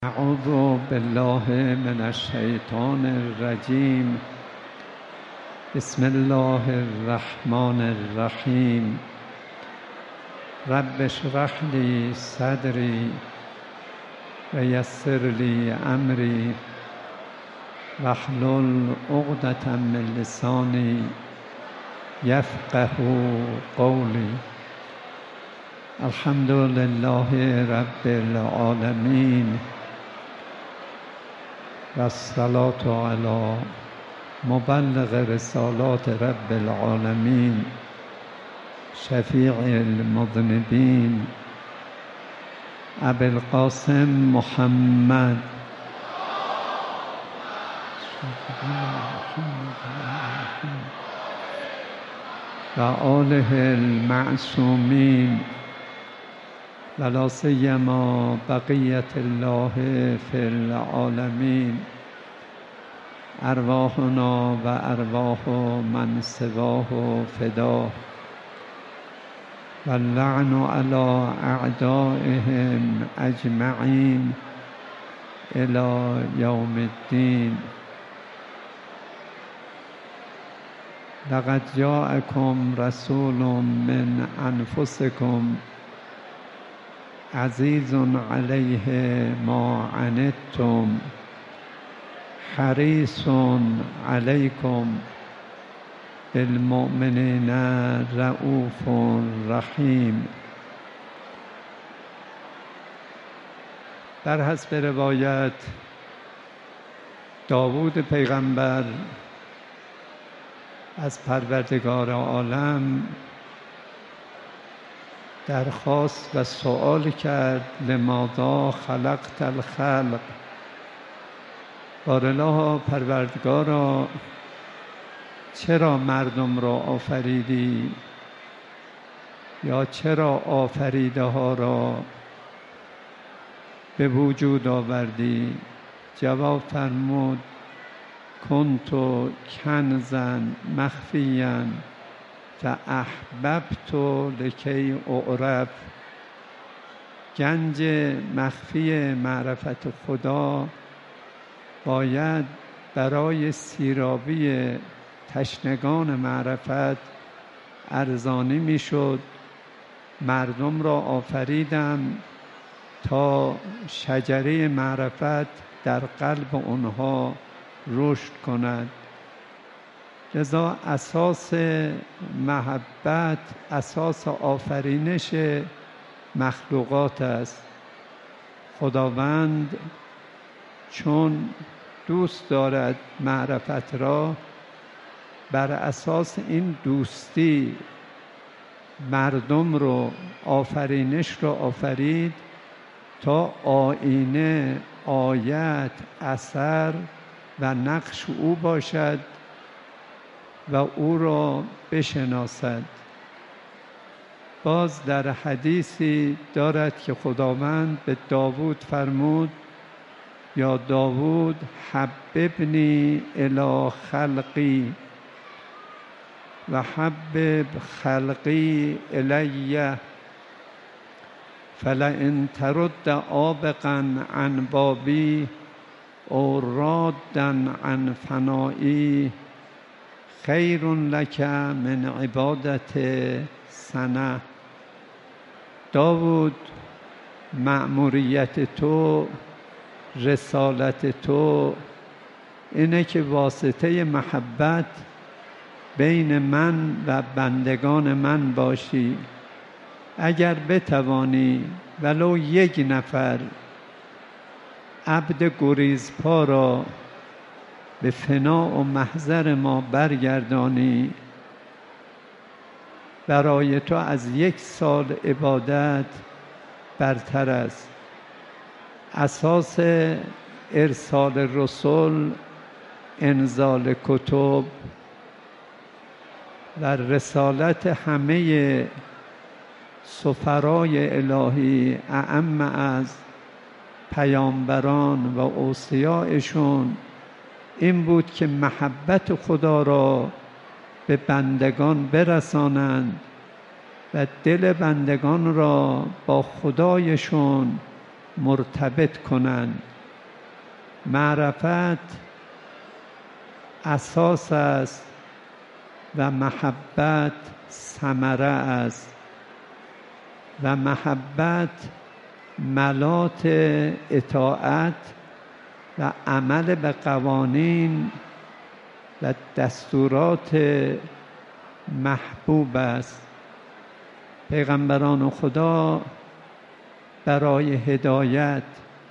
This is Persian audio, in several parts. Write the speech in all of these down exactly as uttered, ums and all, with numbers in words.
اعوذ بالله من الشیطان الرجیم. بسم الله الرحمن الرحیم. رب اشرح لی صدری و یسر لی امری واحلل عقدة من لسانی یفقه قولی. الحمد لله رب العالمین و الصلاة علی مبلغ رسالات رب العالمین شفیع المذنبین ابی القاسم محمد و آله المعصومین و لا سیما بقیة الله فی العالمین. ارواحنا و ارواح من سواه فداه و اللعن علی اعدائهم اجمعین الی یوم الدین. لقد جاءکم رسول من انفسکم عزیز علیه ما عنتم حریص علیکم بالمؤمنین رؤوف رحیم. در حسب روایت داوود پیغمبر از پروردگار عالم درخواست و سؤال کرد لماذا خلقت الخلق. بارالله پروردگارا چرا مردم را آفریدی یا چرا آفریده ها را به وجود آوردی؟ جواب فرمود کنت کنزا مخفیا فاحببت لکی اعرف. گنج مخفی معرفت خدا باید برای سیرابی تشنگان معرفت ارزانی میشد. مردم را آفریدم تا شجره معرفت در قلب آنها رشد کند. لذا اساس محبت اساس آفرینش مخلوقات است. خداوند چون دوست دارد معرفت را، بر اساس این دوستی مردم رو آفرینش را آفرید تا آینه، آیت، اثر و نقش او باشد و او را بشناسد. باز در حدیثی دارد که خداوند به داوود فرمود یا داوود حببنی الی خلقی و حبب خلقی الی فلئن ترد عابقا عن بابی او رادا عن فنایی خیر لک من عبادت سنه. داوود، مأموریت تو، رسالت تو اینه که واسطه محبت بین من و بندگان من باشی. اگر بتوانی ولو یک نفر عبد گریزپا را به فنا و محضر ما برگردانی، برای تو از یک سال عبادت برتر است. اساس ارسال رسول انزال کتب و رسالت همه سفرای الهی اعم از پیامبران و اوصیایشون این بود که محبت خدا را به بندگان برسانند و دل بندگان را با خدایشون مرتبط کنند. معرفت اساس است و محبت ثمره است و محبت ملات اطاعت و عمل به قوانین و دستورات محبوب است. پیغمبران خدا برای هدایت،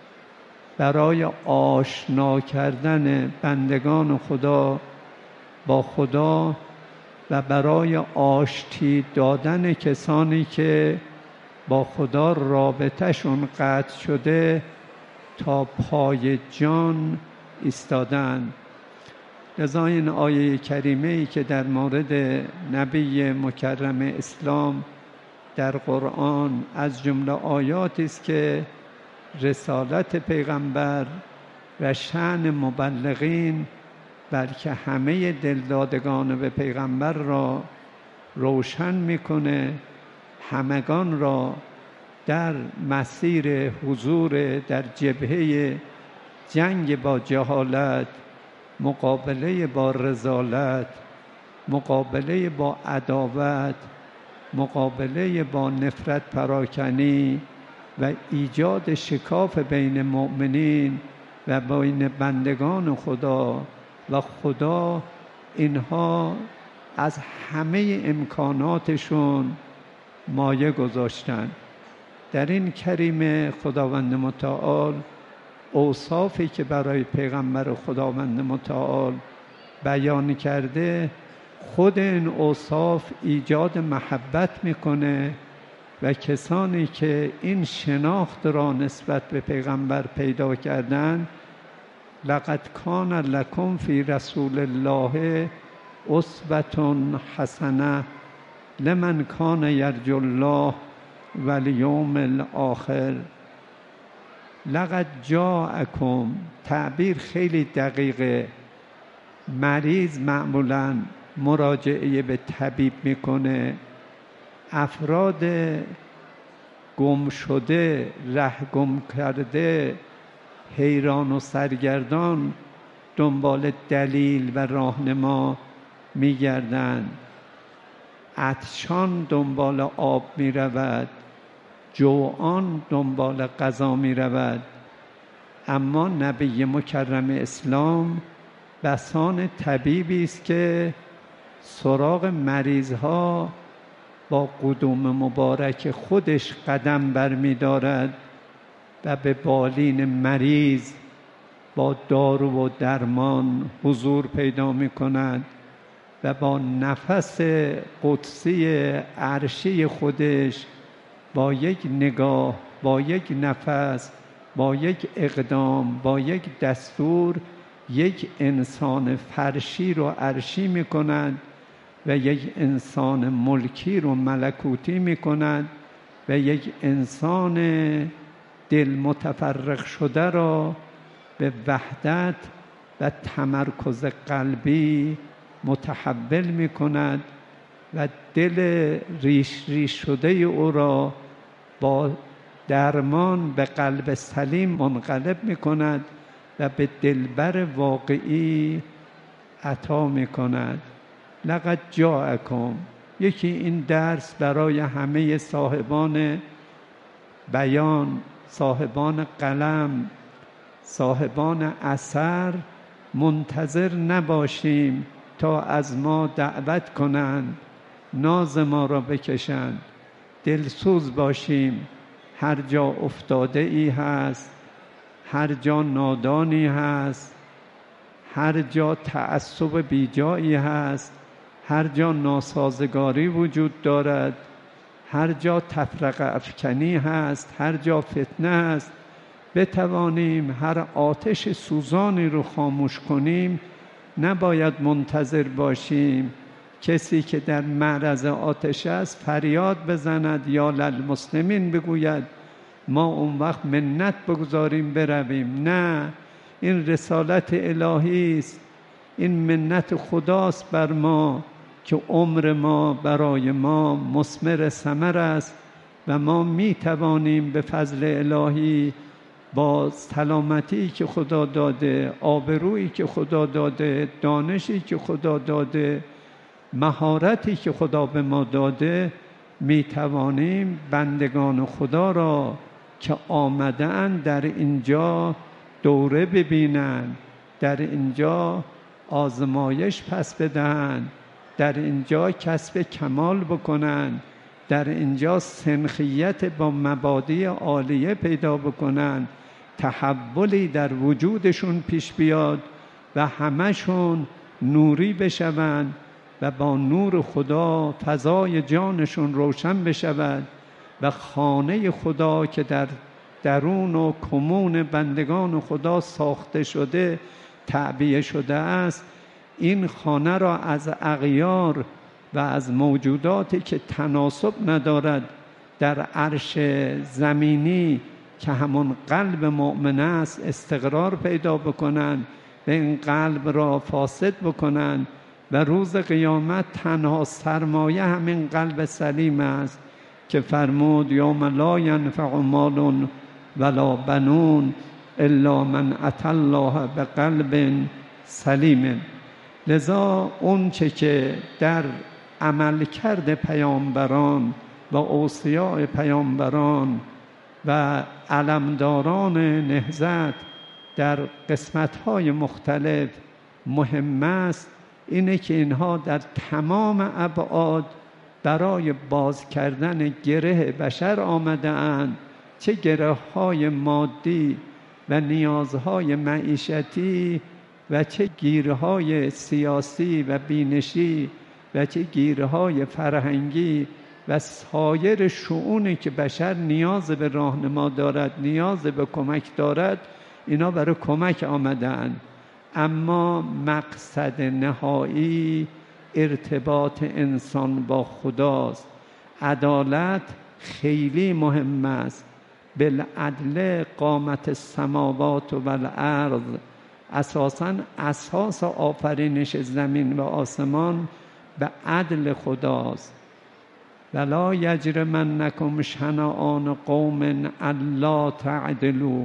برای آشنا کردن بندگان خدا با خدا و برای آشتی دادن کسانی که با خدا رابطهشون قطع شده تا پای جان ایستادن. لذا این آیه کریمه ای که در مورد نبی مکرم اسلام در قرآن از جمله آیاتی است که رسالت پیغمبر و شأن مبلغین بلکه همه دلدادگان به پیغمبر را روشن میکنه، همگان را در مسیر حضور در جبهه جنگ با جهالت، مقابله با رذالت، مقابله با عداوت، مقابله با نفرت پراکنی و ایجاد شکاف بین مؤمنین و بین بندگان خدا و خدا، اینها از همه امکاناتشون مایه گذاشتن. در این کریمه خداوند متعال اوصافی که برای پیغمبر خداوند متعال بیان کرده، خود این اوصاف ایجاد محبت میکنه و کسانی که این شناخت را نسبت به پیغمبر پیدا کردن، لقد کان لکم فی رسول الله اسوة حسنه لمن کان یرجو الله و الیوم الاخر. لقد جاءکم، تعبیر خیلی دقیقه. مریض معمولاً مراجعه به طبیب میکنه. افراد گم شده، ره گم کرده، حیران و سرگردان دنبال دلیل و راهنما میگردند. عطشان دنبال آب میرود، جوعان دنبال غذا میرود. اما نبی مکرم اسلام بسان طبیبی است که سراغ مریضها با قدوم مبارک خودش قدم برمی‌دارد و به بالین مریض با دارو و درمان حضور پیدا می‌کند و با نفس قدسی عرشی خودش با یک نگاه، با یک نفس، با یک اقدام، با یک دستور یک انسان فرشی رو عرشی می‌کند و یک انسان ملکی رو ملکوتی می‌کند و یک انسان دل متفرق شده را به وحدت و تمرکز قلبی متحول می‌کند و دل ریش ریش شده او را با درمان به قلب سلیم منقلب می‌کند و به دلبر واقعی عطا می‌کند. لقد جاءکم، یکی این درس برای همه صاحبان بیان، صاحبان قلم، صاحبان اثر، منتظر نباشیم تا از ما دعوت کنند، ناز ما را بکشند. دلسوز باشیم. هر جا افتاده ای هست، هر جا نادانی هست، هر جا تعصب بیجایی هست، هر جا ناسازگاری وجود دارد، هر جا تفرقه افکنی هست، هر جا فتنه است، بتوانیم هر آتش سوزانی رو خاموش کنیم. نباید منتظر باشیم کسی که در معرض آتش است فریاد بزند یا للمسلمین بگوید ما اون وقت منت بگذاریم برویم. نه، این رسالت الهی است، این منت خداست بر ما که عمر ما برای ما مثمر ثمر است و ما می توانیم به فضل الهی با سلامتی که خدا داده، آبرویی که خدا داده، دانشی که خدا داده، مهارتی که خدا به ما داده، می توانیم بندگان خدا را که آمدن در اینجا دوره ببینن، در اینجا آزمایش پس بدن، در اینجا کسب کمال بکنن، در اینجا سنخیت با مبادی عالیه پیدا بکنن، تحولی در وجودشون پیش بیاد و همشون نوری بشوند و با نور خدا فضای جانشون روشن بشود و خانه خدا که در درون و کمون بندگان خدا ساخته شده، تعبیه شده است، این خانه را از اغیار و از موجوداتی که تناسب ندارد در عرش زمینی که همون قلب مؤمن است استقرار پیدا بکنند و این قلب را فاسد بکنند و روز قیامت تنها سرمایه همین قلب سلیم است که فرمود یوم لا ینفع مال ولا بنون الا من اتى الله بقلب سلیم. لذا اون چه که در عملکرد پیامبران و اوصیاء پیامبران و علمداران نهضت در قسمت‌های مختلف مهم است، اینه که اینها در تمام ابعاد برای باز کردن گره بشر آمده اند، چه گره های مادی و نیازهای معیشتی و چه گیرهای سیاسی و بینشی و چه گیرهای فرهنگی و سایر شؤونی که بشر نیاز به راهنما دارد، نیاز به کمک دارد، اینا برای کمک آمدند. اما مقصد نهایی ارتباط انسان با خداست. عدالت خیلی مهم است. بالعدل قامت السماوات و الارض، اساساً اساس آفرینش زمین و آسمان به عدل خداست. ولا یجرمنکم شنآن قوم الا تعدلوا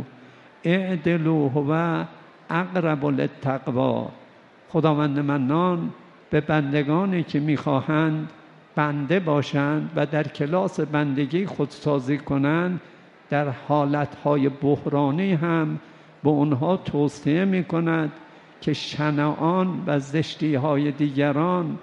اعدلوا هو اقرب للتقوی. خداوند منان به بندگانی که میخواهند بنده باشند و در کلاس بندگی خودسازی کنند، در حالتهای بحرانی هم به اونها توصیه میکند که شنعان و زشتی های دیگران،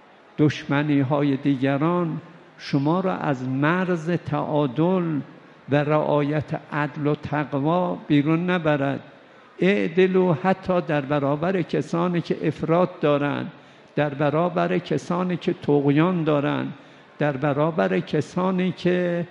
دشمنی های دیگران شما را از مرز تعادل و رعایت عدل و تقوا بیرون نبرد. اعدلوا حتی در برابر کسانی که افراط دارند، در برابر کسانی که طغیان دارند، در برابر کسانی که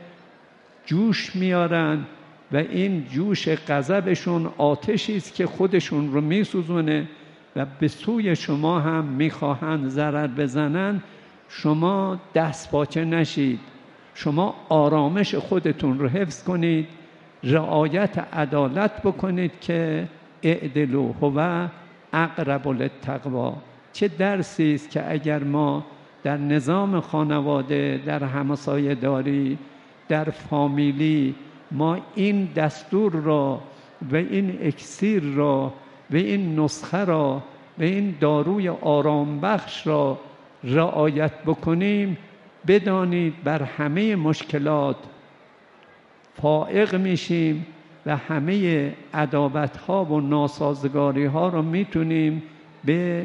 جوش میارن و این جوش غضبشون آتشی است که خودشون رو میسوزونه و به سوی شما هم میخواهند ضرر بزنن. شما دست پاچه نشید، شما آرامش خودتون رو حفظ کنید، رعایت عدالت بکنید که اعدلوا هو اقرب للتقوی. چه درسی است که اگر ما در نظام خانواده، در همسایه داری، در فامیلی ما این دستور را و این اکسیر را و این نسخه را و این داروی آرام بخش را رعایت بکنیم، بدانید بر همه مشکلات فائق میشیم و همه عداوت‌ها و ناسازگاری‌ها را میتونیم به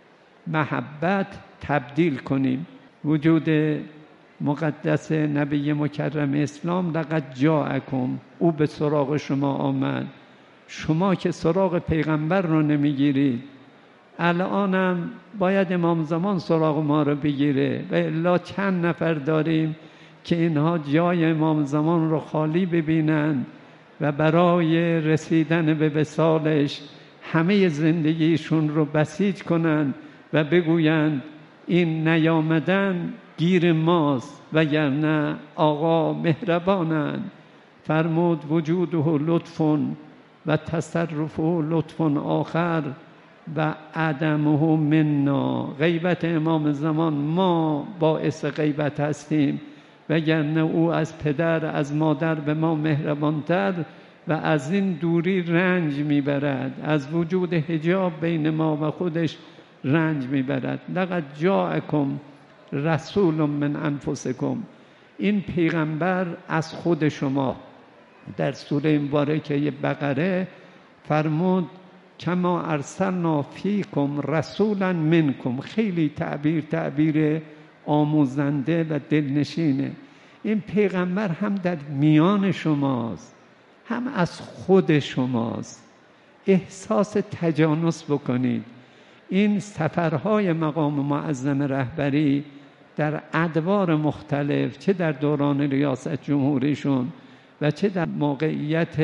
محبت تبدیل کنیم. وجود مقدس نبی مکرم اسلام لقد جاءکم، او به سراغ شما آمد. شما که سراغ پیغمبر رو نمیگیرید، الانم باید امام زمان سراغ ما رو بگیره و الا چند نفر داریم که اینها جای امام زمان رو خالی ببینند و برای رسیدن به وصالش همه زندگیشون رو بسیج کنند و بگویند این نیامدن گیر ماست، وگرنه آقا مهربانند. فرمود وجوده لطف و تصرفه لطف آخر و عدمه منا. غیبت امام زمان ما باعث غیبت هستیم، وگرنه او از پدر از مادر به ما مهربانتر و از این دوری رنج میبرد، از وجود حجاب بین ما و خودش رنج میبرد. لقد جاءکم رسول من انفسکم، این پیغمبر از خود شما. در سوره مبارکه بقره فرمود کما ارسلنا فیکم رسولا منکم. خیلی تعبیر تعبیر آموزنده و دلنشینه. این پیغمبر هم در میان شماست، هم از خود شماست. احساس تجانس بکنید. این سفرهای مقام معظم رهبری در ادوار مختلف، چه در دوران ریاست جمهوریشون و چه در موقعیت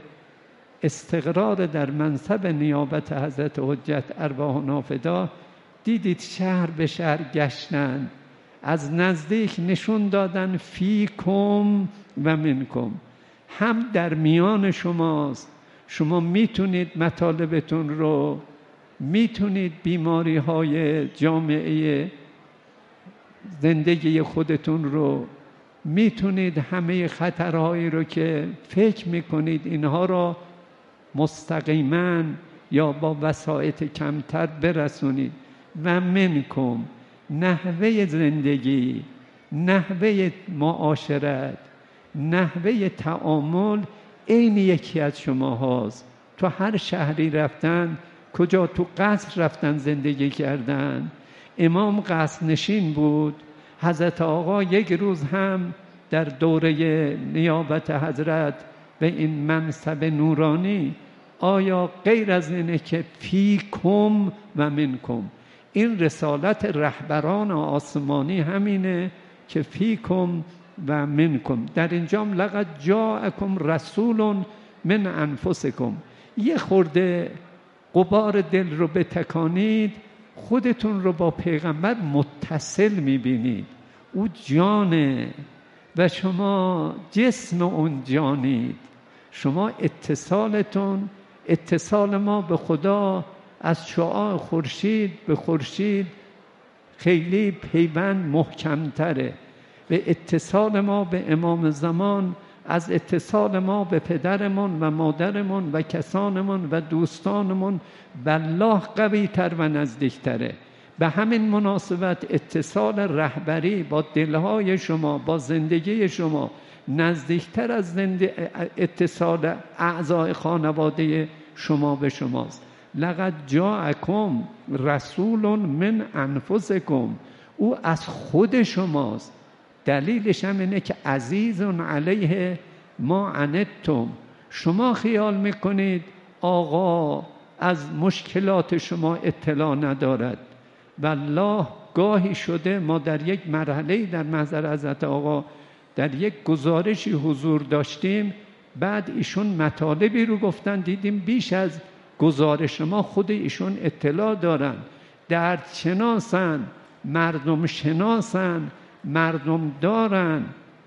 استقرار در منصب نیابت حضرت حجت ارواح نافدا، دیدید شهر به شهر گشتن، از نزدیک نشون دادن فیکم و منکم، هم در میان شماست. شما میتونید مطالبتون رو، میتونید بیماری های جامعه زندگی خودتون رو، میتونید همه خطرهایی رو که فکر میکنید اینها رو مستقیما یا با وسایط کمتر برسونید. و منکم، نحوه زندگی، نحوه معاشرت، نحوه تعامل این یکی از شما هاست. تو هر شهری رفتن، کجا تو قصر رفتن زندگی کردن، امام قصر نشین بود. حضرت آقا یک روز هم در دوره نیابت حضرت به این منصب نورانی، آیا غیر از اینه که فیکم و منکم، این رسالت رهبران آسمانی همینه که فیکم و منکم. در اینجام لقد جاءکم رسول من انفسکم. یه خورده غبار دل رو بتکانید، خودتون رو با پیغمبر متصل میبینید. او جانه و شما جسم اون جانید. شما اتصالتون، اتصال ما به خدا از شعاع خورشید به خورشید خیلی پیوند محکمتره. و اتصال ما به امام زمان از اتصال ما به پدرمون و مادرمون و کسانمون و دوستانمون بالله قوی تر و نزدیکتره. به همین مناسبت اتصال رهبری با دلهای شما، با زندگی شما نزدیکتر از اتصال اعضای خانواده شما به شماست. لقد جاءکم رسول من انفسکم، او از خود شماست. دلیلش هم اینه که عزیز علیه ما عنتم. شما خیال میکنید آقا از مشکلات شما اطلاع ندارد. والله گاهی شده ما در یک مرحله در محضر حضرت آقا در یک گزارشی حضور داشتیم، بعد ایشون مطالبی رو گفتن، دیدیم بیش از گزارش ما خود ایشون اطلاع دارن، درد شناسن، مردم شناسن، مردم دارن.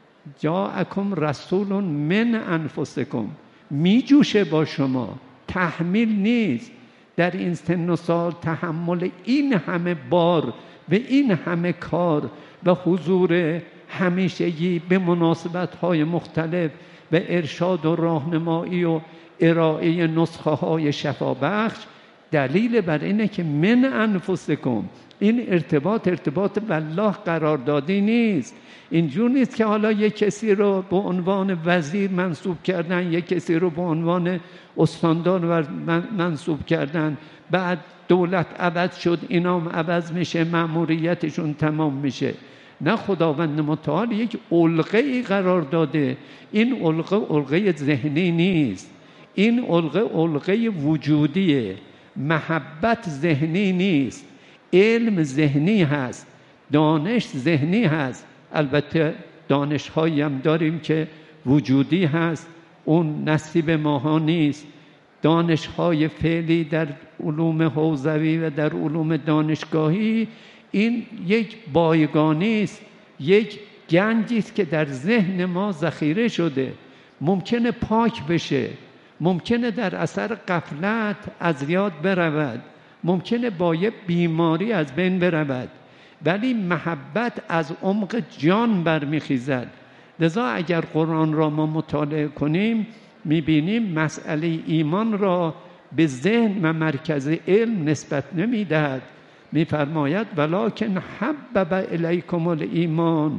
جاءکم رسول من انفسکم، می جوشه با شما، تحمیل نیست. در این سن و سال تحمل این همه بار و این همه کار و حضور همیشگی به مناسبت‌های مختلف و ارشاد و راهنمایی و ارائه نسخه های شفابخش دلیل بر اینه که من انفسکم. این ارتباط ارتباط بالله قراردادی نیست. اینجور نیست که حالا یک کسی رو به عنوان وزیر منصوب کردن، یک کسی رو به عنوان استاندار منصوب کردن، بعد دولت عوض شد، اینام عوض میشه، مأموریتشون تمام میشه. نه، خداوند متعال یک علقه‌ای قرار داده. این علقه علقه ذهنی نیست، این علقه علقه وجودیه. محبت ذهنی نیست، علم ذهنی هست، دانش ذهنی هست. البته دانش‌هایی هم داریم که وجودی هست، اون نصیب ماها نیست. دانش‌های فعلی در علوم حوزوی و در علوم دانشگاهی این یک بایگانی است، یک گنجی است که در ذهن ما ذخیره شده، ممکنه پاک بشه، ممکنه در اثر غفلت از یاد برود، ممکنه با یه بیماری از بین برود، ولی محبت از عمق جان برمیخیزد. لذا اگر قرآن را ما مطالعه کنیم میبینیم مسئله ایمان را به ذهن و مرکز علم نسبت نمیدهد. میفرماید ولکن حبب الیکم الایمان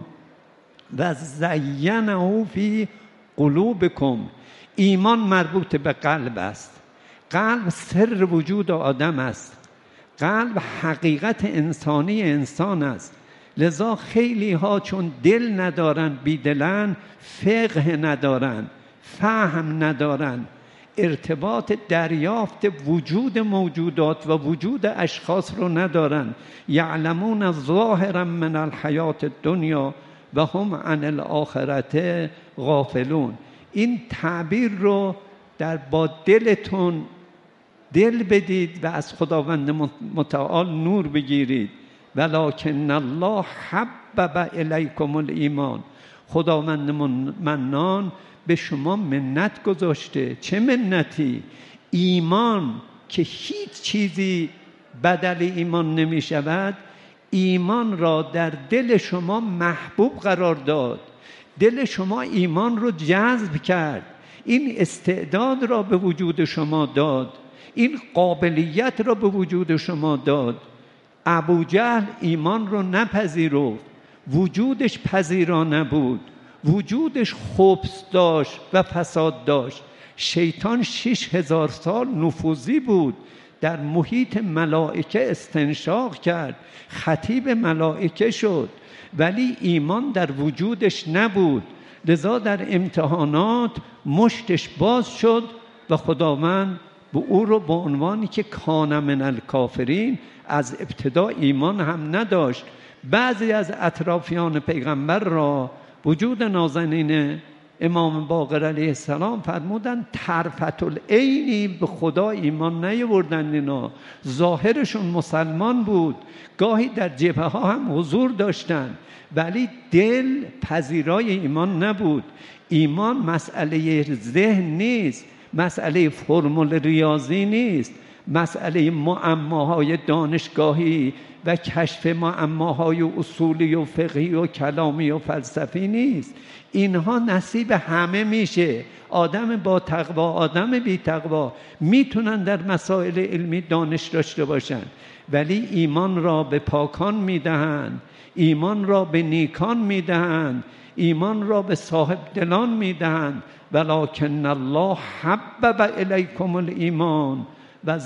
و زینه فی قلوبکم. ایمان مربوط به قلب است. قلب سر وجود آدم است. قلب حقیقت انسانی انسان است. لذا خیلی ها چون دل ندارن، بیدلن، فقه ندارن، فهم ندارن، ارتباط دریافت وجود موجودات و وجود اشخاص رو ندارن. یعلمون ظاهرا من الحیات الدنیا و هم عن الاخرت غافلون. این تعبیر رو در با دلتون دل بدید و از خداوند متعال نور بگیرید. ولکن الله حبب الیکم الایمان. خداوند منان به شما منت گذاشته. چه منتی؟ ایمان که هیچ چیزی بدل ایمان نمی شود، ایمان را در دل شما محبوب قرار داد. دل شما ایمان رو جذب کرد. این استعداد را به وجود شما داد. این قابلیت را به وجود شما داد. ابوجهل ایمان رو نپذیرفت. وجودش پذیرا نبود. وجودش خبث داشت و فساد داشت. شیطان شش هزار سال نفوذی بود. در محیط ملائکه استنشاق کرد. خطیب ملائکه شد. ولی ایمان در وجودش نبود. لذا در امتحانات مشتش باز شد و خداوند به او رو به عنوانی که کان من الکافرین، از ابتدا ایمان هم نداشت. بعضی از اطرافیان پیغمبر را وجود نازنین امام باقر علیه السلام فرمودن طرفت العینی به خدا ایمان نیاوردن. اینا ظاهرشون مسلمان بود، گاهی در جبهه ها هم حضور داشتن، ولی دل پذیرای ایمان نبود. ایمان مسئله ذهن نیست، مسئله فرمول ریاضی نیست، مسئله معماهای دانشگاهی و کشف معماهای اصولی و فقهی و کلامی و فلسفی نیست. اینها نصیب همه میشه. آدم با تقوا، آدم بی تقوا میتونن در مسائل علمی دانش داشته باشن، ولی ایمان را به پاکان میدهند، ایمان را به نیکان میدهند، ایمان را به صاحب دلان میدهند. ولکن الله حبب الیکم الایمان و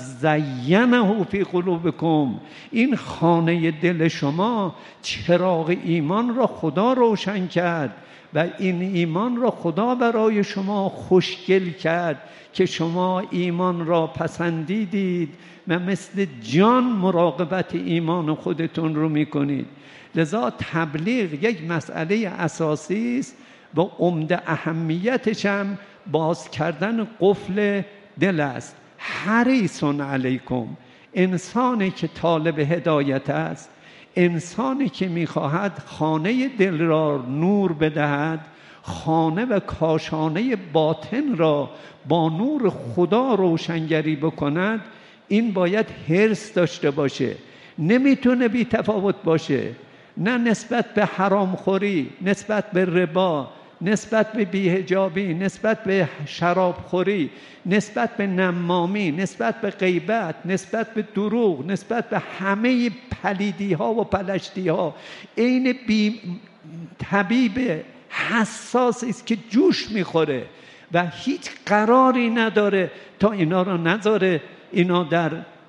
زینه فی قلوبکم. این خانه دل شما چراغ ایمان را خدا روشن کرد و این ایمان را خدا برای شما خوشگل کرد که شما ایمان را پسندیدید و مثل جان مراقبت ایمان خودتون رو میکنید. لذا تبلیغ یک مسئله اساسی است و عمده اهمیتش هم باز کردن قفل دل است. حریص علیکم. انسانی که طالب هدایت است، انسانی که میخواهد خانه دل را نور بدهد، خانه و کاشانه باطن را با نور خدا روشنگری بکند، این باید حرص داشته باشه. نمیتونه بی تفاوت باشه. نه نسبت به حرام خوری، نسبت به ربا، نسبت به بیهجابی، نسبت به شراب خوری، نسبت به نمامی، نسبت به غیبت، نسبت به دروغ، نسبت به همه پلیدی ها و پلشتی ها. این بی طبیب حساس است که جوش میخوره و هیچ قراری نداره تا اینا رو نذاره اینا در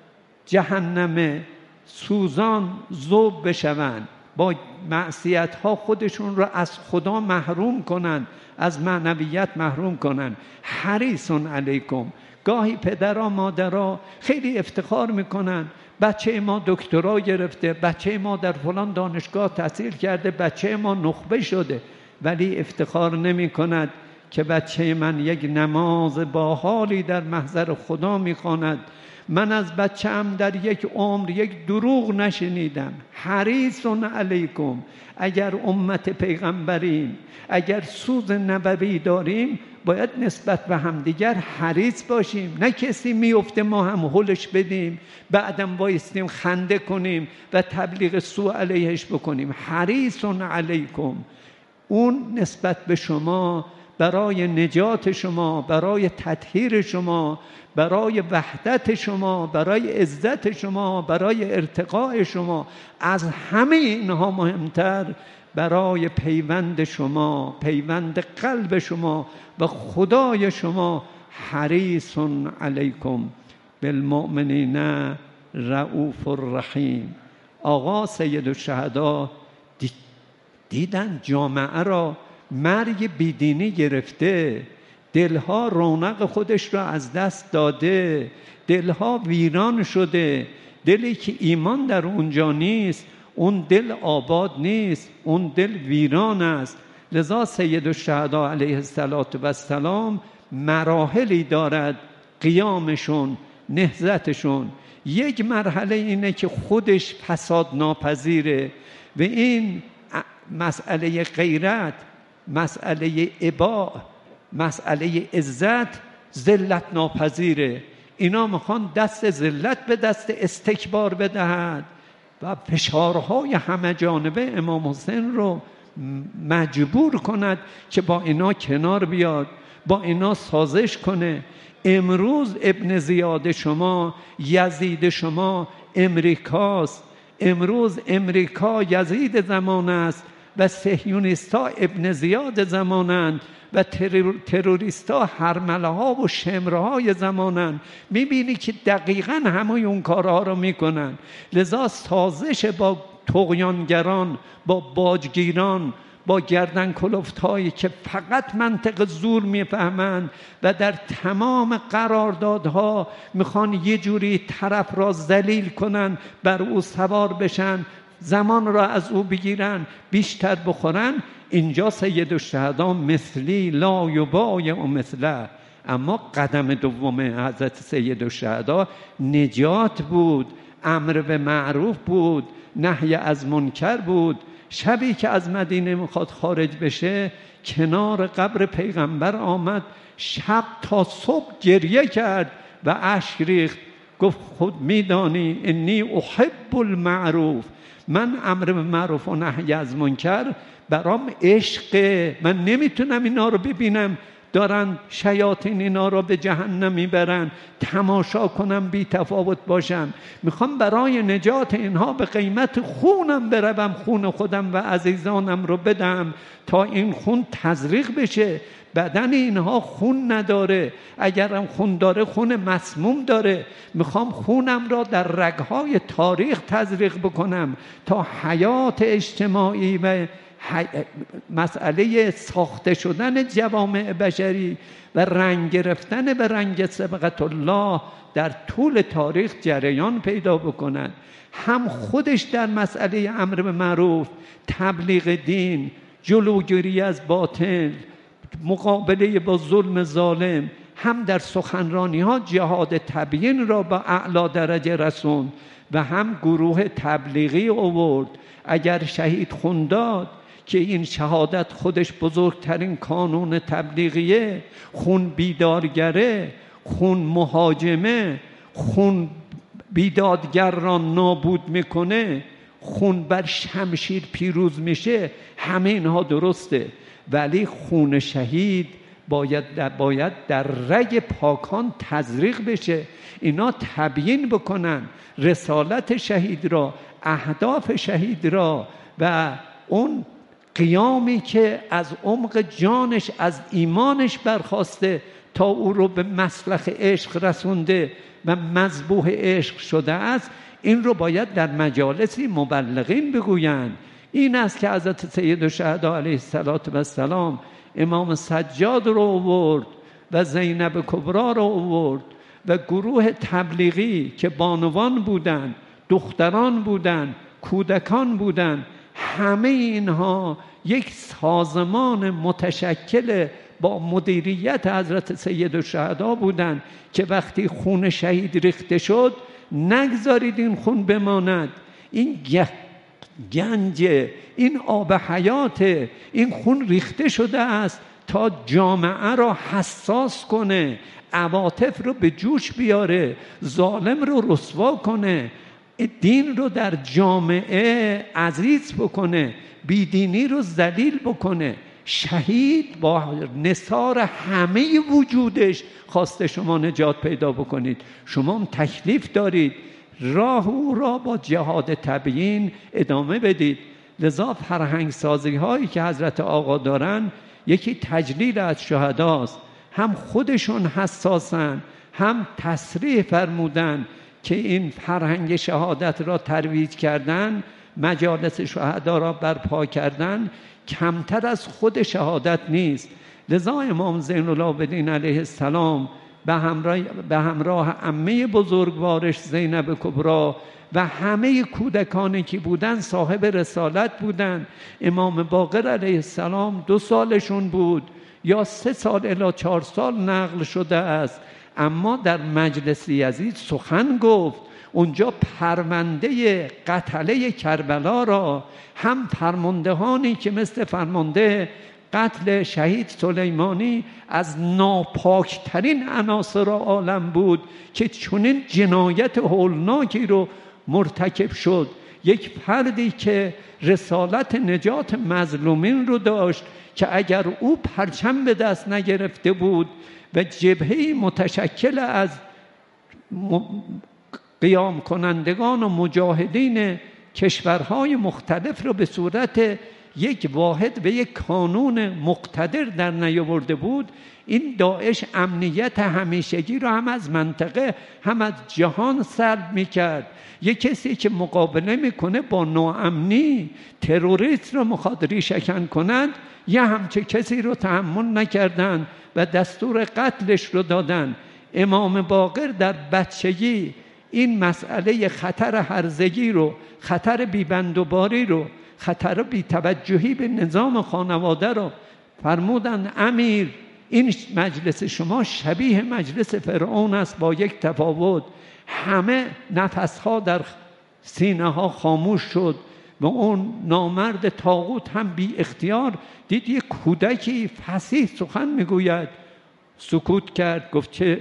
جهنم سوزان ذوب بشوند، با معصیت ها خودشون رو از خدا محروم کنن، از معنویت محروم کنن. حریص علیکم. گاهی پدرها مادرها خیلی افتخار میکنن بچه ما دکترا گرفته، بچه ما در فلان دانشگاه تحصیل کرده، بچه ما نخبه شده، ولی افتخار نمی کند که بچه من یک نماز با حالی در محضر خدا میخواند. من از بچه‌ام در یک عمر یک دروغ نشنیدم. حریص علیکم. اگر امت پیغمبریم، اگر سوز نبوی داریم، باید نسبت به همدیگر حریص باشیم. نه کسی میفته ما هم هلش بدیم، بعدم بایستیم خنده کنیم و تبلیغ سوء علیهش بکنیم. حریص علیکم. اون نسبت به شما برای نجات شما، برای تطهیر شما، برای وحدت شما، برای عزت شما، برای ارتقاء شما، از همه اینها مهمتر برای پیوند شما، پیوند قلب شما و خدای شما. حریص علیکم بالمؤمنین رؤوف الرحیم. آقا سید الشهدا دیدن جامعه را مرگ بیدینی گرفته، دلها رونق خودش را از دست داده، دلها ویران شده. دلی که ایمان در اونجا نیست، اون دل آباد نیست، اون دل ویران است. لذا سید الشهدا علیه السلام مراحلی دارد قیامشون، نهضتشون. یک مرحله اینه که خودش فساد ناپذیره و این مسئله غیرت، مسئله ابا، مسئله عزت ذلت ناپذیره. اینا میخوان دست ذلت به دست استکبار بدهد و فشارهای همه جانبه امام حسین رو مجبور کند که با اینا کنار بیاد، با اینا سازش کنه. امروز ابن زیاد شما، یزید شما امریکاست. امروز امریکا یزید زمان است و صهیونیستا ابن زیاد زمانند و ترور، تروریستا هرمله ها و شمره های زمانند. میبینی که دقیقاً همه اون کارها رو میکنن. لذا سازش با طغیانگران، با باجگیران، با گردن کلفتایی که فقط منطق زور میفهمند و در تمام قراردادها میخوان یه جوری طرف را ذلیل کنن، بر او سوار بشن، زمان را از او بگیرن، بیشتر بخورن. اینجا سید الشهدا مثلی لا یبایع مثله. اما قدم دوم حضرت سید الشهدا نجات بود، امر به معروف بود، نهی از منکر بود. شبی که از مدینه میخواد خارج بشه، کنار قبر پیغمبر آمد، شب تا صبح گریه کرد و اشک ریخت. گفت خود میدانی انی احب المعروف، من امر به معروف و نهی از منکر برام عشقه، من نمیتونم اینا رو ببینم دارن شیاطین اینا رو به جهنم میبرن، تماشا کنم بی تفاوت باشم. میخوام برای نجات اینها به قیمت خونم بروم، خون خودم و عزیزانم رو بدم تا این خون تزریق بشه. بدن اینها خون نداره، اگرم خون داره خون مسموم داره. میخوام خونم را در رگهای تاریخ تزریق بکنم تا حیات اجتماعی و مسئله ساخته شدن جوامع بشری و رنگ گرفتن به رنگ سبقت الله در طول تاریخ جریان پیدا بکنند. هم خودش در مسئله امر به معروف، تبلیغ دین، جلوگیری از باطل، مقابله با ظلم ظالم، هم در سخنرانی ها جهاد تبیین را با اعلی درجه رسوند و هم گروه تبلیغی آورد. اگر شهید خون داد که این شهادت خودش بزرگترین کانون تبلیغیه، خون بیدارگره، خون مهاجمه، خون بیدادگر را نابود میکنه، خون بر شمشیر پیروز میشه، همه اینها درسته. ولی خون شهید باید باید در رگ پاکان تزریق بشه. اینا تبیین بکنن رسالت شهید را، اهداف شهید را و اون قیامی که از عمق جانش، از ایمانش برخاسته تا او رو به مسلخ عشق رسونده و مذبوح عشق شده است. این رو باید در مجالسی مبلغین بگویند. این است که حضرت سید الشهدا علیه السلام امام سجاد رو آورد و زینب کبرا رو آورد و گروه تبلیغی که بانوان بودند، دختران بودند، کودکان بودند، همه اینها یک سازمان متشکل با مدیریت حضرت سید الشهدا بودند که وقتی خون شهید ریخته شد نگذارید این خون بماند. این گنج، این آب حیات، این خون ریخته شده است تا جامعه را حساس کنه، عواطف رو به جوش بیاره، ظالم رو رسوا کنه، دین رو در جامعه عزیز بکنه، بیدینی رو ذلیل بکنه. شهید با نثار همه وجودش خواسته شما نجات پیدا بکنید. شما هم تکلیف دارید راه او را با جهاد تبیین ادامه بدید. لذا فرهنگ سازی هایی که حضرت آقا دارن یکی تجلیل از شهداست، هم خودشون حساسن، هم تصریح فرمودن که این فرهنگ شهادت را ترویج کردن، مجالس شهدا را برپا کردن، کمتر از خود شهادت نیست. لذا امام زین العابدین علیه السلام به همراه به همراه عمه بزرگوارش زینب کبری و همه کودکانی که بودن صاحب رسالت بودن. امام باقر علیه السلام دو سالشون بود یا سه سال الی چهار سال نقل شده است، اما در مجلس یزید سخن گفت. اونجا پرونده قتله کربلا را هم فرماندهانی که مثل فرمانده قتل شهید سلیمانی از ناپاکترین عناصر عالم بود که چنین جنایت هولناکی رو مرتکب شد، یک فردی که رسالت نجات مظلومین رو داشت که اگر او پرچم به دست نگرفته بود و جبهه‌ای متشکل از قیام کنندگان و مجاهدین کشورهای مختلف رو به صورت یک واحد و یک کانون مقتدر در نیاورده بود، این داعش امنیت همیشگی رو هم از منطقه هم از جهان سلب میکرد. یک کسی که مقابله میکنه با ناامنی، تروریست رو میخواد ریشه‌کن کنند، یه همچه کسی رو تحمل نکردند و دستور قتلش رو دادن. امام باقر در بچگی این مسئله خطر هرزگی رو، خطر بیبندوباری رو، خطر بی‌توجهی به نظام خانواده رو فرمودند امیر این مجلس شما شبیه مجلس فرعون است با یک تفاوت. همه نفسها در سینه ها خاموش شد و اون نامرد طاغوت هم بی اختیار دید یک کودکی فصیح سخن میگوید، سکوت کرد، گفت چه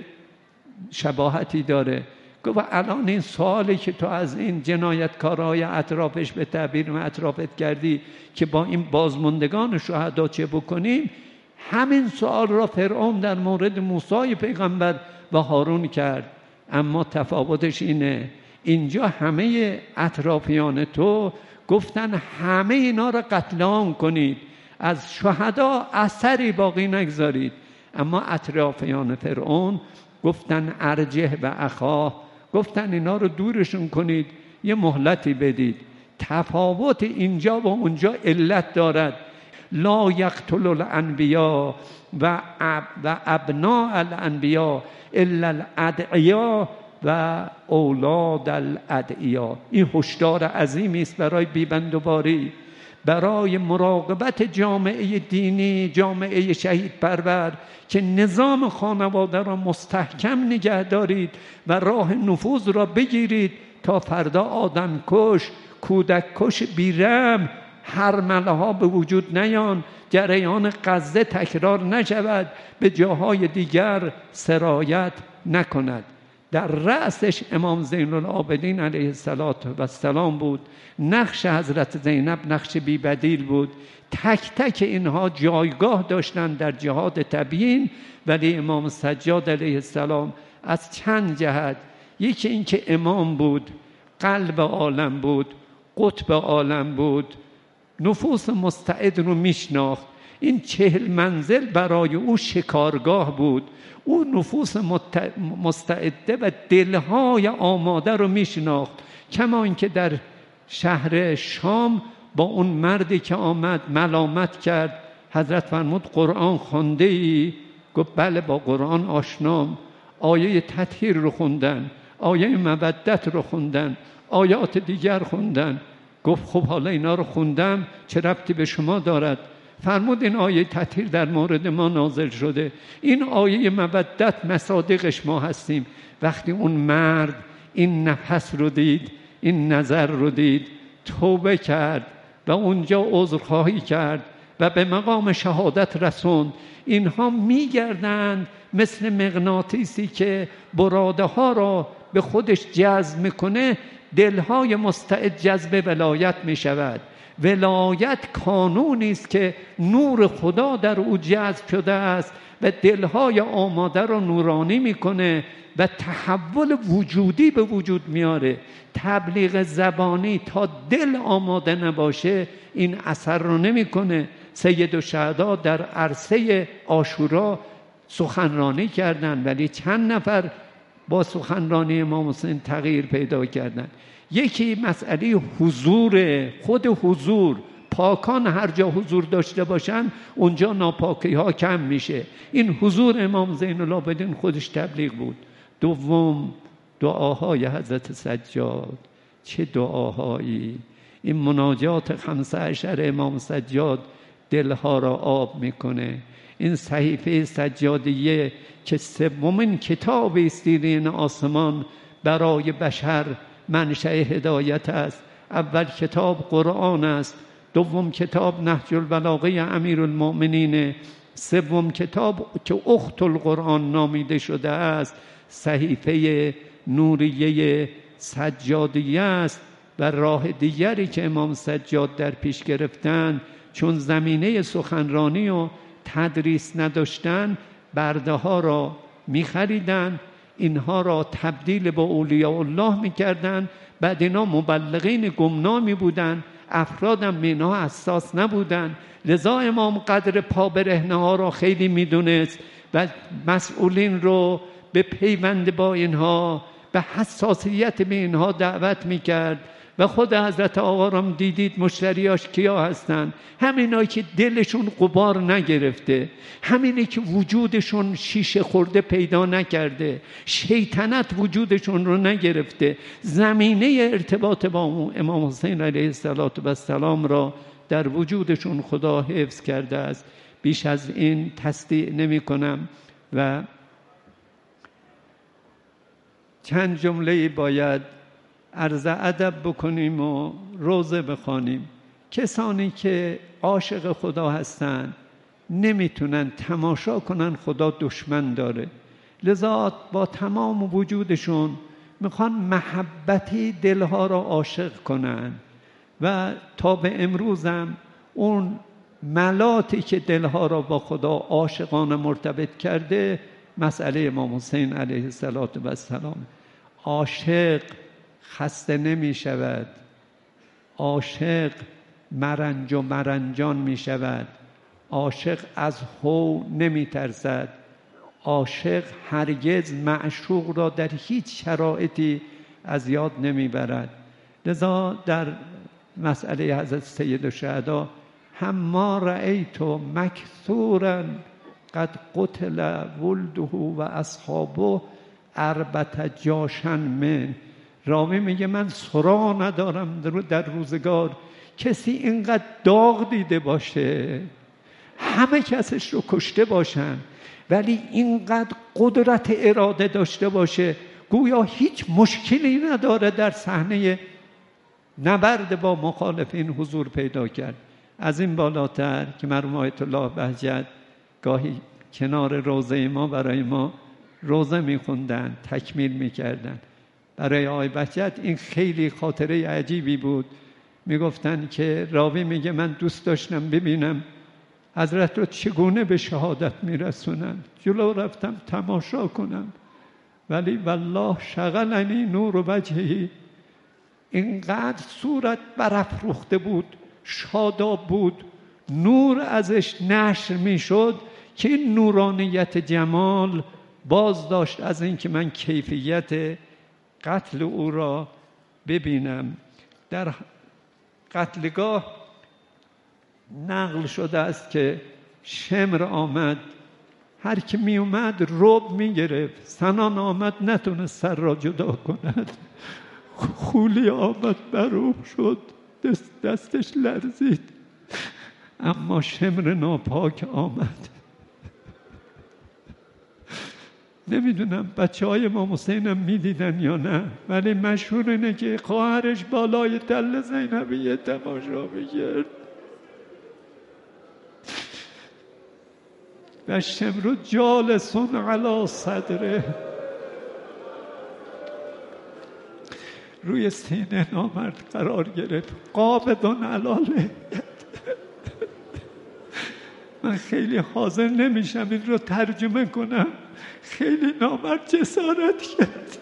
شباهتی داره. گفت الان این سوالی که تو از این جنایتکارهای اطرافش به تعبیر من اطرافت کردی که با این بازماندگان شهدا چه بکنیم، همین سوال را فرعون در مورد موسی پیغمبر و هارون کرد. اما تفاوتش اینه اینجا همه اطرافیان تو گفتن همه اینا را قتل عام کنید، از شهدا اثری باقی نگذارید. اما اطرافیان فرعون گفتن ارجه و اخاه، گفتن اینا رو دورشون کنید، یه مهلتی بدید. تفاوت اینجا و اونجا علت دارد. لا یقتل الانبیا و اب و ابناء الانبیا الا الادعیا و اولاد الادعیا. این هشدار عظیمی است برای بیبندوباری، برای مراقبت جامعه دینی، جامعه شهید پرور، که نظام خانواده را مستحکم نگه دارید و راه نفوذ را بگیرید تا فردا آدم کش، کودک کش بیرم، هرمله ها به وجود نیان، جریان غزه تکرار نشود، به جاهای دیگر سرایت نکند. در رأسش امام زین العابدین علیه السلام بود. نقش حضرت زینب نقش بی بدیل بود. تک تک اینها جایگاه داشتند در جهاد تبیین. ولی امام سجاد علیه السلام از چند جهت، یکی این که امام بود، قلب عالم بود، قطب عالم بود، نفوس مستعد رو میشناخت. این چهل منزل برای او شکارگاه بود. او نفوس مستعده و دلهای آماده رو میشناخت. کما اینکه در شهر شام با اون مردی که آمد ملامت کرد، حضرت فرمود قرآن خوانده ای؟ گفت بله با قرآن آشنام. آیه تطهیر رو خوندن، آیه مودت رو خوندن، آیات دیگر خوندن. گفت خب حالا اینا رو خوندم، چه ربطی به شما دارد؟ فرمود این آیه تطهیر در مورد ما نازل شده، این آیه مودت مصادیقش ما هستیم. وقتی اون مرد این نفس رو دید، این نظر رو دید، توبه کرد و اونجا عذرخواهی کرد و به مقام شهادت رسوند. اینها میگردند مثل مغناطیسی که براده ها را به خودش جذب میکنه، دلهای مستعد جذب ولایت میشود. ولایت کانونی است که نور خدا در او جذب شده است و دلهای آماده را نورانی میکنه و تحول وجودی به وجود میاره. تبلیغ زبانی تا دل آماده نباشه این اثر رو نمیکنه. سیدالشهدا در عرصه عاشورا سخنرانی کردن، ولی چند نفر با سخنرانی امام حسین تغییر پیدا کردن. یکی مسئله حضور، خود حضور. پاکان هر جا حضور داشته باشن اونجا ناپاکی ها کم میشه. این حضور امام زین العابدین خودش تبلیغ بود. دوم دعاهای حضرت سجاد. چه دعاهایی! این مناجات خمسه عشر امام سجاد دلها را آب میکنه. این صحیفه سجادیه که سومین کتاب است این آسمان برای بشر، منشأ هدایت است. اول کتاب قرآن است، دوم کتاب نهج البلاغه امیرالمؤمنین، سوم کتاب که اخت القرآن نامیده شده است صحیفه نوریه سجادیه است. و راه دیگری که امام سجاد در پیش گرفتن، چون زمینه سخنرانی و تدریس نداشتن، برده ها را می خریدن، اینها را تبدیل به اولیاء الله می کردن. بعد اینا مبلغین گمنامی بودن، افرادم به اینها حساس نبودن. لذا امام قدر پا برهنه ها را خیلی می دونست و مسئولین رو به پیوند با اینها، به حساسیت به اینها دعوت می کرد. و خود حضرت آقا را دیدید مشتریاش کیا هستن؟ همینایی که دلشون غبار نگرفته، همینی که وجودشون شیشه خورده پیدا نکرده، شیطنت وجودشون رو نگرفته، زمینه ارتباط با امام حسین علیه السلام را در وجودشون خدا حفظ کرده است. بیش از این تصدیع نمی کنم. و چند جمله باید عرض ادب بکنیم و روزه بخوانیم. کسانی که عاشق خدا هستند نمیتونن تماشا کنن خدا دشمن داره، لذا با تمام وجودشون میخوان محبتی دلها را عاشق کنن. و تا به امروزم اون ملاتی که دلها را با خدا عاشقانه مرتبط کرده مسئله امام حسین علیه السلام. عاشق خسته نمی شود، عاشق مرنج و مرنجان می شود، عاشق از هو نمی ترسد، عاشق هرگز معشوق را در هیچ شرایطی از یاد نمی برد. لذا در مسئله حضرت سیدالشهدا هم رأیت مکثورا قد قتل ولده و اصحابه اربت جاشن من. راوی میگه من سراغ ندارم در روزگار کسی اینقدر داغ دیده باشه، همه کسش رو کشته باشن، ولی اینقدر قدرت اراده داشته باشه گویا هیچ مشکلی نداره در صحنه نبرد با مخالفین حضور پیدا کرد. از این بالاتر که مرحوم آیت الله بهجت گاهی کنار روضه ما برای ما روزه میخوندن، تکمیل میکردن. برای آقای بهجت این خیلی خاطره عجیبی بود. میگفتن که راوی میگه من دوست داشتم ببینم حضرت رو چگونه به شهادت میرسونن، جلو رفتم تماشا کنم، ولی والله شغلنی نور وجهی. اینقدر صورت برافروخته بود، شاداب بود، نور ازش نشر میشد که این نورانیت جمال باز داشت از اینکه من کیفیت قتل او را ببینم. در قتلگاه نقل شده است که شمر آمد، هر که می اومد رعب می گرفت، سنان آمد نتونست سر را جدا کند، خولی آمد مروب شد، دست دستش لرزید، اما شمر ناپاک آمد. نمیدونم بچه های امام حسین هم میدیدن یا نه، ولی مشهور اینه که خواهرش بالای تل زینبیه تماشا میکرد و شمر جالسون علی صدره. روی سینه نامرد قرار گرفت. قابض علاله. من خیلی حاضر نمیشم این رو ترجمه کنم. خیلی نامرد جسارت کرد.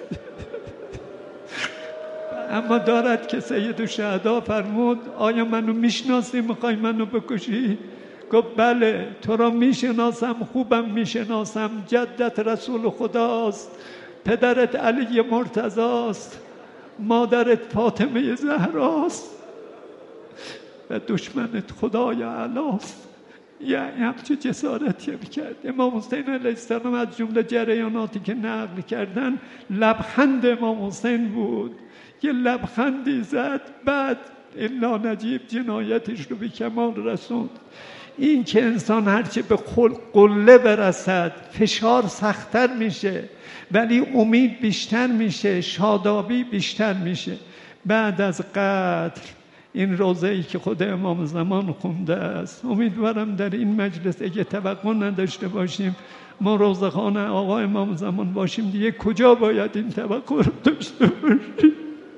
اما دارد که سید الشهدا فرمود آیا منو میشناسی میخوای منو بکشی؟ گفت بله تو را میشناسم، خوبم میشناسم. جدت رسول خداست، پدرت علی مرتضاست، مادرت فاطمه زهراست و دشمنت خدای اعلاست. یعنی همچه جسارتی کرد. امام حسین علیه السلام از جمله جریاناتی که نقل کردن لبخند امام حسین بود. یه لبخندی زد، بعد الا نجیب جنایتش رو به کمال رسوند. این که انسان هرچه به قله برسد فشار سخت‌تر میشه، ولی امید بیشتر میشه، شادابی بیشتر میشه. بعد از قتل این روزه‌ای که خود امام زمان خونده است، امیدوارم در این مجلس اگه توقع نداشته باشیم ما روزخوان آقا امام زمان باشیم، دیگه کجا باید این توقع رو داشته باشیم؟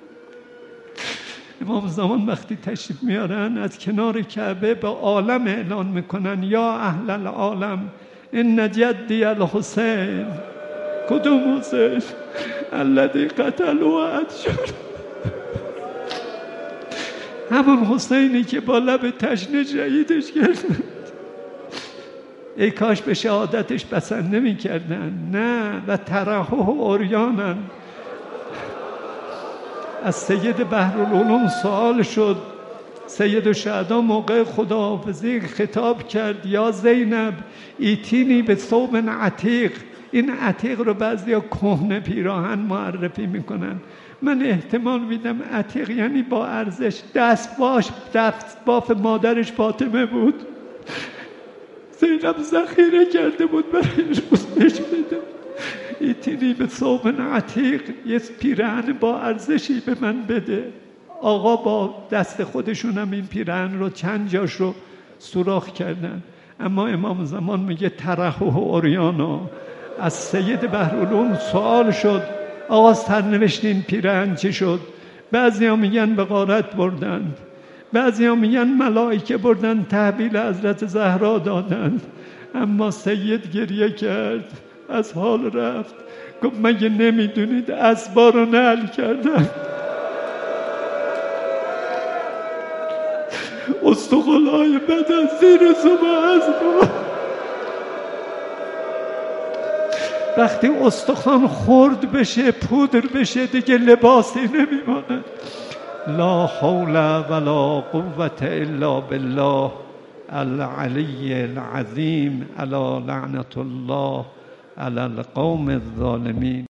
امام زمان وقتی تشریف میارن از کنار کعبه به عالم اعلان میکنن یا اهل العالم ان جدی الحسین. کدوم حسین؟ الذی قتل و اتشر. همون حسینی که با لب تشنه شهیدش کردن. ای کاش به شهادتش بسنده میکردن. نه، و ترحه و عریانن. از سید بحرالعلوم سوال شد. سید الشهدا موقع خداحافظی خطاب کرد یا زینب ایتینی به ثوب عتیق. این عتیق رو بعضیا کهنه پیراهن معرفی میکنن. من احتمال میدم عتیق یعنی با ارزش. دست باش دست باف مادرش فاطمه بود. زینب ذخیره کرده بود برای روز بهش بده. ایتینی به ثوب عتیق، یه پیراهن با ارزشی به من بده. آقا با دست خودشون هم این پیراهن رو چند جاش رو سوراخ کردن. اما امام زمان میگه ترحه و عریانا. از سید بحرالعلوم سوال شد آقا سرنوشت این پیراهن چی شد؟ بعضی ها میگن به غارت بردند، بعضی ها میگن ملائکه بردن تحویل حضرت زهرا دادند. اما سید گریه کرد، از حال رفت، گفت مگه نمیدونید اسبا رو نعل کردن؟ استخوان‌های بدن زیر زبا اسبا. وقتی استخوان خرد بشه پودر بشه دیگه لباسی نمیمونه. لا حول ولا قوة الا بالله العلی العظیم. الا لعنت الله علی القوم الظالمین.